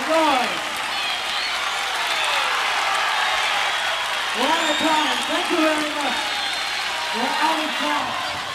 Roy. We're out of time. Thank you very much. We're out of time.